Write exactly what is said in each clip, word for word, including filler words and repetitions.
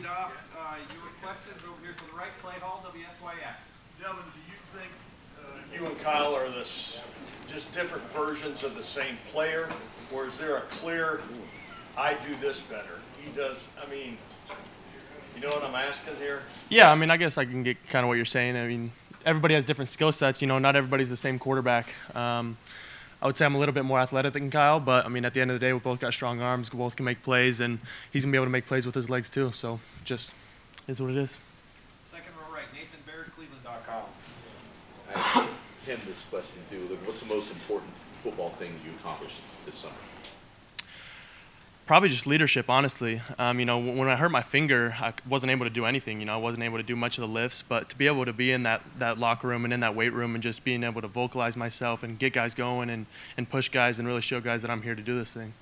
lead off. Uh, your questions over here to the right. Clay Hall, W S Y X. Devin, do you think uh, you and Kyle are this just different versions of the same player, or is there a clear, I do this better, he does, I mean, you know what I'm asking here? Yeah, I mean, I guess I can get kind of what you're saying. I mean, everybody has different skill sets. You know, not everybody's the same quarterback. Um, I would say I'm a little bit more athletic than Kyle, but, I mean, at the end of the day, we both got strong arms. We both can make plays, and he's going to be able to make plays with his legs too. So just is what it is. Second row right, Nathan Baird, Cleveland dot com. I asked him this question too. Look, what's the most important football thing you accomplished this summer? Probably just leadership, honestly. Um, you know, when I hurt my finger, I wasn't able to do anything. You know, I wasn't able to do much of the lifts. But to be able to be in that, that locker room and in that weight room and just being able to vocalize myself and get guys going and, and push guys and really show guys that I'm here to do this thing.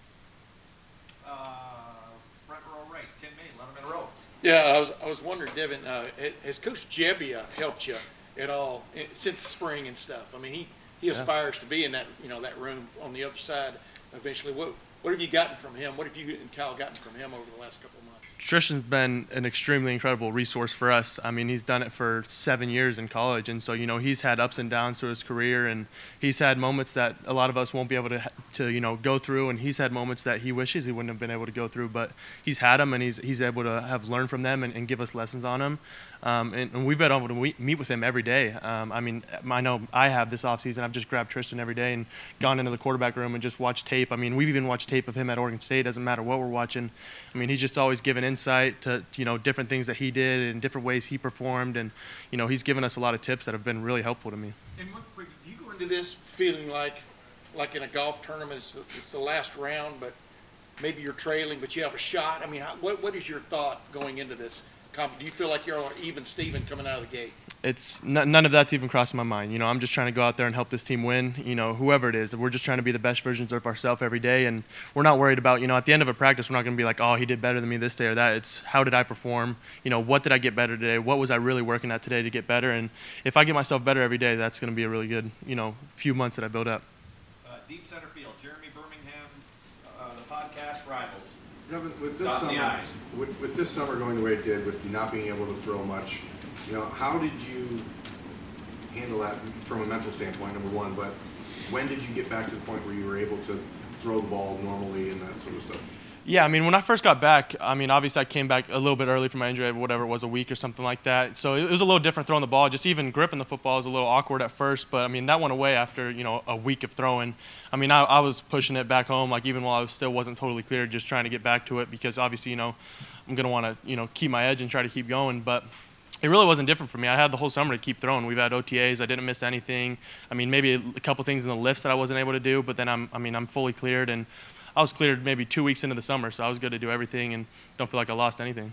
Uh, front row right, Tim May, Letterman Row. Yeah, I was I was wondering, Devin, uh, has Coach Jebbia helped you at all since spring and stuff? I mean, he, he aspires yeah. to be in that you know that room on the other side eventually. What what have you gotten from him? What have you and Kyle gotten from him over the last couple of months? Tristan's been an extremely incredible resource for us. I mean, he's done it for seven years in college, and so you know he's had ups and downs through his career, and he's had moments that a lot of us won't be able to to you know go through, and he's had moments that he wishes he wouldn't have been able to go through, but he's had them, and he's he's able to have learned from them and, and give us lessons on them. Um, and, and we've been able to meet with him every day. Um, I mean, I know I have this offseason. I've just grabbed Tristan every day and gone into the quarterback room and just watched tape. I mean, we've even watched tape of him at Oregon State. Doesn't matter what we're watching. I mean, he's just always given insight to, you know, different things that he did and different ways he performed. And, you know, he's given us a lot of tips that have been really helpful to me. And what, do you go into this feeling like, like in a golf tournament, it's the, it's the last round, but maybe you're trailing, but you have a shot? I mean, how, what what is your thought going into this? Do you feel like you're even Steven coming out of the gate? It's n- none of that's even crossing my mind. You know, I'm just trying to go out there and help this team win. You know, whoever it is, we're just trying to be the best versions of ourselves every day, and we're not worried about. You know, at the end of a practice, we're not going to be like, oh, he did better than me this day or that. It's how did I perform? You know, what did I get better today? What was I really working at today to get better? And if I get myself better every day, that's going to be a really good, you know, few months that I build up. Uh, deep center field, Jeremy Birmingham, uh, the podcast Rivals. Devin, with this Dot summer, with, with this summer going the way it did, with you not being able to throw much, you know, how did you handle that from a mental standpoint? Number one, but when did you get back to the point where you were able to throw the ball normally and that sort of stuff? Yeah, I mean, when I first got back, I mean, obviously I came back a little bit early from my injury, whatever it was, a week or something like that. So it was a little different throwing the ball. Just even gripping the football was a little awkward at first, but I mean, that went away after, you know, a week of throwing. I mean, I, I was pushing it back home, like even while I was still wasn't totally clear, just trying to get back to it because obviously, you know, I'm going to want to, you know, keep my edge and try to keep going. But it really wasn't different for me. I had the whole summer to keep throwing. We've had O T As. I didn't miss anything. I mean, maybe a couple things in the lifts that I wasn't able to do, but then I'm, I mean, I'm fully cleared, and I was cleared maybe two weeks into the summer, so I was good to do everything and don't feel like I lost anything.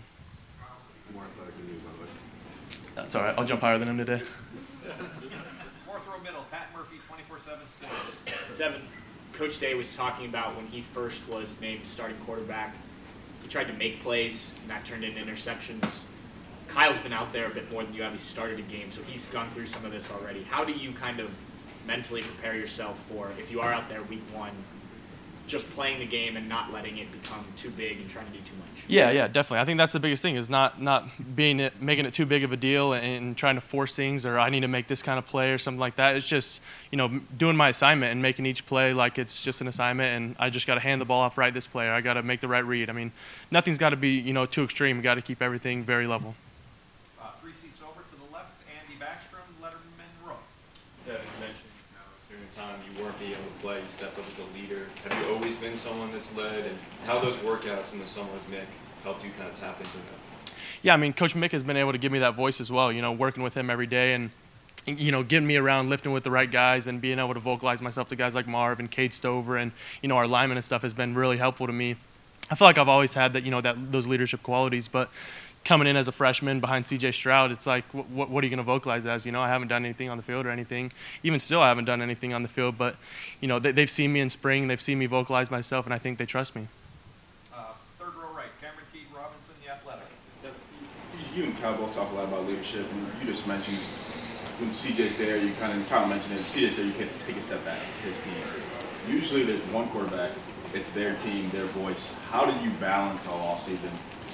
That's all right. I'll jump higher than him today. Fourth row middle, Pat Murphy, twenty-four seven Sports. Devin, Coach Day was talking about when he first was named starting quarterback, he tried to make plays, and that turned into interceptions. Kyle's been out there a bit more than you have. He started a game, so he's gone through some of this already. How do you kind of mentally prepare yourself for, if you are out there week one, just playing the game and not letting it become too big and trying to do too much? Yeah, yeah, definitely. I think that's the biggest thing is not not being it, making it too big of a deal and, and trying to force things or I need to make this kind of play or something like that. It's just, you know, doing my assignment and making each play like it's just an assignment and I just got to hand the ball off right this play or I got to make the right read. I mean, nothing's got to be, you know, too extreme. You got to keep everything very level. Uh, three seats over to the left, Andy Backstrom, Letterman Row. Yeah, you mentioned you know, during the time you weren't being able to play, you stepped up as a leader. Have you always been someone that's led, and how those workouts in the summer with Mick helped you kind of tap into that? Yeah, I mean, Coach Mick has been able to give me that voice as well, you know, working with him every day and, you know, getting me around, lifting with the right guys and being able to vocalize myself to guys like Marv and Cade Stover and, you know, our linemen and stuff has been really helpful to me. I feel like I've always had that, you know, that those leadership qualities, but coming in as a freshman behind C J Stroud, it's like, what, what are you going to vocalize as? You know, I haven't done anything on the field or anything. Even still, I haven't done anything on the field, but, you know, they, they've seen me in spring, they've seen me vocalize myself, and I think they trust me. Uh, third row right, Cameron Teague Robinson, The Athletic. You and Kyle both talk a lot about leadership, and you just mentioned when C J's there, you kind of, Kyle mentioned it, C J's there, you can take a step back, it's his team. Usually there's one quarterback, it's their team, their voice. How did you balance all offseason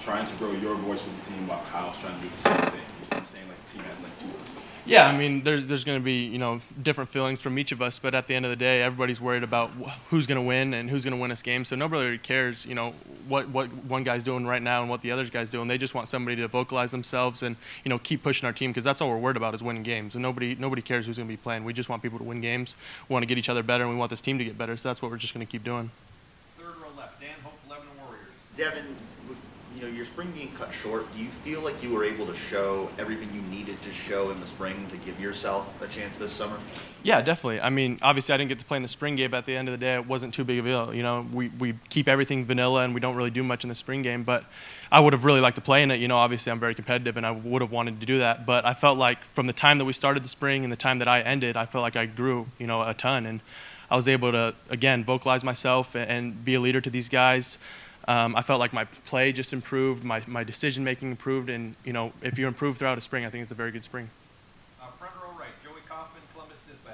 trying to grow your voice with the team while Kyle's trying to do the same thing? You know what I'm saying? Like the team has like two of them. Yeah, I mean, there's there's going to be, you know, different feelings from each of us, but at the end of the day, everybody's worried about wh- who's going to win and who's going to win this game. So nobody really cares, you know, what what one guy's doing right now and what the other guy's doing. They just want somebody to vocalize themselves and, you know, keep pushing our team, because that's all we're worried about is winning games. And nobody nobody cares who's going to be playing. We just want people to win games. We want to get each other better, and we want this team to get better. So that's what we're just going to keep doing. Third row left, Dan Hope, Lebanon Warriors. Devin, you know, your spring being cut short, do you feel like you were able to show everything you needed to show in the spring to give yourself a chance this summer? Yeah, definitely. I mean, obviously I didn't get to play in the spring game, but at the end of the day, it wasn't too big of a deal. You know, we, we keep everything vanilla and we don't really do much in the spring game, but I would have really liked to play in it. You know, obviously I'm very competitive and I would have wanted to do that, but I felt like from the time that we started the spring and the time that I ended, I felt like I grew, you know, a ton, and I was able to, again, vocalize myself and be a leader to these guys. Um, I felt like my play just improved, my, my decision-making improved, and, you know, if you improve throughout a spring, I think it's a very good spring. Uh, front row right, Joey Kaufman, Columbus Dispatch.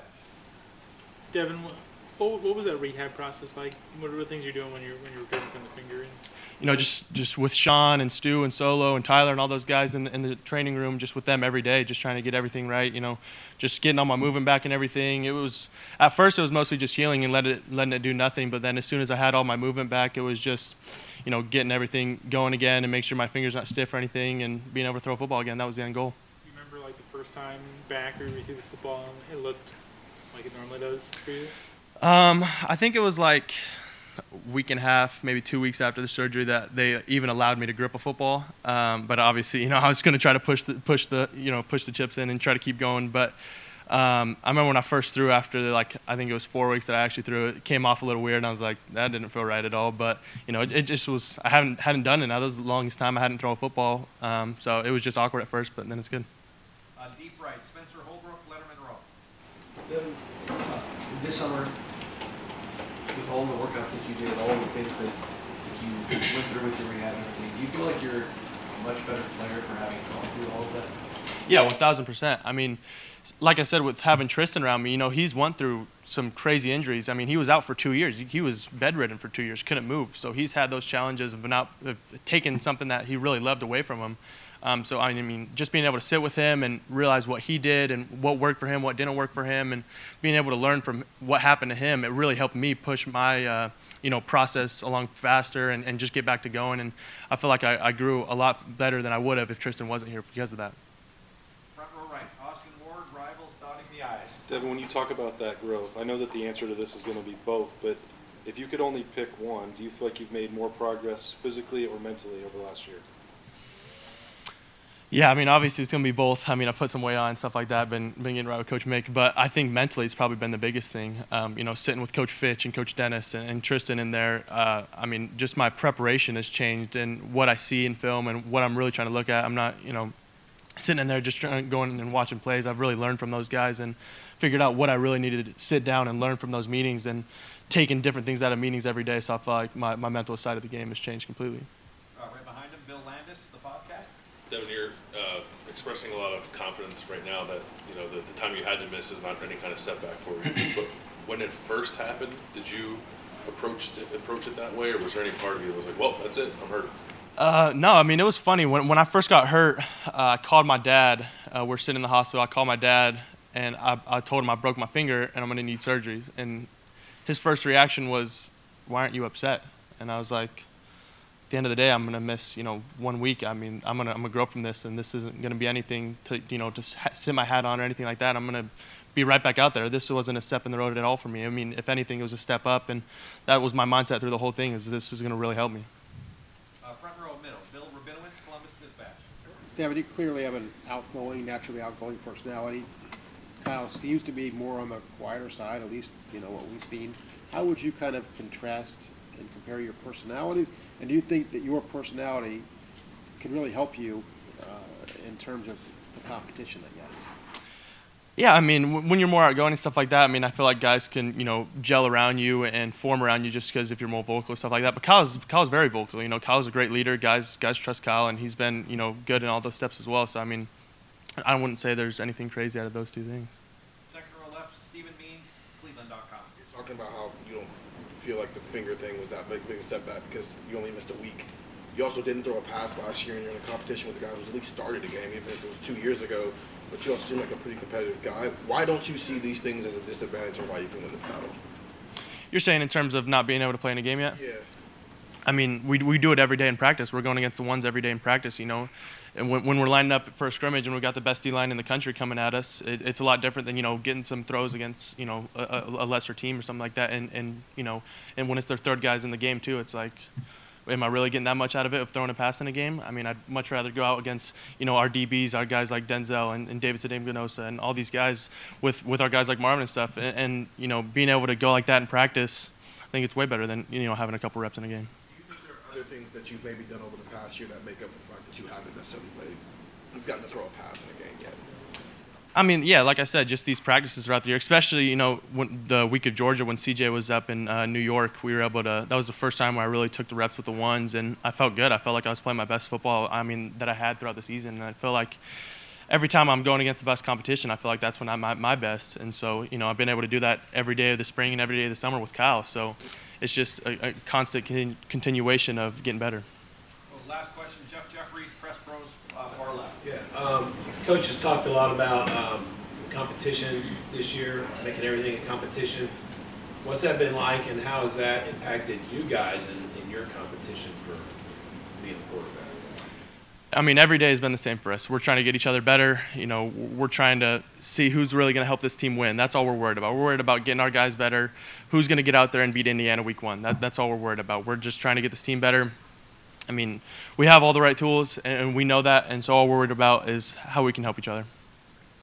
Devin, what, what was that rehab process like? What are the things you're doing when you're when you're recovering from the finger? You know, just, just with Sean and Stu and Solo and Tyler and all those guys in the, in the training room, just with them every day, just trying to get everything right, you know, just getting all my movement back and everything. It was, at first it was mostly just healing and let it, letting it do nothing, but then as soon as I had all my movement back, it was just, you know, getting everything going again and make sure my finger's not stiff or anything and being able to throw a football again. That was the end goal. You remember, like, the first time back or you threw the football and it looked like it normally does for you? Um, I think it was like a week and a half, maybe two weeks after the surgery that they even allowed me to grip a football. Um, but obviously, you know, I was going to try to push the, push the, you know, push the chips in and try to keep going. But um, I remember when I first threw after, like, I think it was four weeks that I actually threw it, it came off a little weird, and I was like, that didn't feel right at all. But, you know, it, it just was, I haven't, hadn't done it now. That was the longest time I hadn't thrown a football. Um, so it was just awkward at first, but then it's good. Uh, deep right, Spencer Holbrook, Letterman Row. Devin, uh, this summer, with all the workouts that you did, all the things that you went through with your rehab and everything, do you feel like you're a much better player for having gone through all of that? Yeah, one thousand percent. I mean, like I said, with having Tristan around me, you know, he's went through some crazy injuries. I mean, he was out for two years. He was bedridden for two years, couldn't move. So he's had those challenges of not of taking something that he really loved away from him. Um, so, I mean, just being able to sit with him and realize what he did and what worked for him, what didn't work for him, and being able to learn from what happened to him, it really helped me push my, uh, you know, process along faster and, and just get back to going. And I feel like I, I grew a lot better than I would have if Tristan wasn't here because of that. Front row right, Austin Ward, Rivals, dotting the I's. Devin, when you talk about that growth, I know that the answer to this is going to be both, but if you could only pick one, do you feel like you've made more progress physically or mentally over the last year? Yeah, I mean, obviously it's going to be both. I mean, I put some weight on and stuff like that, been, been getting right with Coach Mick, but I think mentally it's probably been the biggest thing. Um, you know, sitting with Coach Fitch and Coach Dennis and, and Tristan in there, uh, I mean, just my preparation has changed and what I see in film and what I'm really trying to look at. I'm not, you know, sitting in there just trying, going and watching plays. I've really learned from those guys and figured out what I really needed to sit down and learn from those meetings and taking different things out of meetings every day. So I feel like my, my mental side of the game has changed completely. Uh, right behind him, Bill Landis, the podcast. Devin, you're uh, expressing a lot of confidence right now that, you know, the, the time you had to miss is not any kind of setback for you. But when it first happened, did you approach it, approach it that way, or was there any part of you that was like, well, that's it, I'm hurt? Uh, no, I mean, it was funny. When when I first got hurt, uh, I called my dad. Uh, we're sitting in the hospital. I called my dad, and I, I told him I broke my finger and I'm going to need surgery. And his first reaction was, why aren't you upset? And I was like, at the end of the day, I'm going to miss, you know, one week. I mean, I'm going to I'm gonna grow from this, and this isn't going to be anything to, you know, to sit my hat on or anything like that. I'm going to be right back out there. This wasn't a step in the road at all for me. I mean, if anything, it was a step up, and that was my mindset through the whole thing, is this is going to really help me. Uh, front row middle, Bill Rabinowitz, Columbus Dispatch. David, you clearly have an outgoing, naturally outgoing personality. Kyle seems to be more on the quieter side, at least, you know, what we've seen. How would you kind of contrast and compare your personalities? And do you think that your personality can really help you uh, in terms of the competition, I guess? Yeah, I mean, w- when you're more outgoing and stuff like that, I mean, I feel like guys can, you know, gel around you and form around you just because if you're more vocal and stuff like that. But Kyle's, Kyle's very vocal. You know, Kyle's a great leader. Guys guys trust Kyle, and he's been, you know, good in all those steps as well. So, I mean, I wouldn't say there's anything crazy out of those two things. Second row left, Stephen Means, Cleveland dot com. You're talking about how you don't feel like the finger thing was that big, big step back because you only missed a week. You also didn't throw a pass last year, and you're in a competition with the guy who's at least started a game, even if it was two years ago. But you also seem like a pretty competitive guy. Why don't you see these things as a disadvantage, and why you can win this battle? You're saying in terms of not being able to play in a game yet? Yeah. I mean, we we do it every day in practice. We're going against the ones every day in practice, you know. And when, when we're lining up for a scrimmage and we got the best D-line in the country coming at us, it, it's a lot different than, you know, getting some throws against, you know, a, a lesser team or something like that. And, and, you know, and when it's their third guys in the game too, it's like, am I really getting that much out of it of throwing a pass in a game? I mean, I'd much rather go out against, you know, our D Bs, our guys like Denzel and, and David Sadem-Ganosa and all these guys with, with our guys like Marvin and stuff. And, and, you know, being able to go like that in practice, I think it's way better than, you know, having a couple reps in a game. Do you think there are other things that you've maybe done over the past year that make up the fact that you haven't necessarily played? You've gotten to throw a pass in a game yet? I mean, yeah, like I said, just these practices throughout the year, especially, you know, when the week of Georgia when C J was up in uh, New York, we were able to, that was the first time where I really took the reps with the ones, and I felt good. I felt like I was playing my best football, I mean, that I had throughout the season, and I feel like every time I'm going against the best competition, I feel like that's when I'm at my best. And so, you know, I've been able to do that every day of the spring and every day of the summer with Kyle. So it's just a, a constant con- continuation of getting better. Well, last question, Jeff Jeffries, Press Pros, uh, far left. Yeah, um, Coach has talked a lot about um, competition this year, making everything a competition. What's that been like, and how has that impacted you guys in, in your competition for being a quarterback? I mean, every day has been the same for us. We're trying to get each other better. You know, we're trying to see who's really going to help this team win. That's all we're worried about. We're worried about getting our guys better. Who's going to get out there and beat Indiana week one? That, that's all we're worried about. We're just trying to get this team better. I mean, we have all the right tools, and we know that, and so all we're worried about is how we can help each other.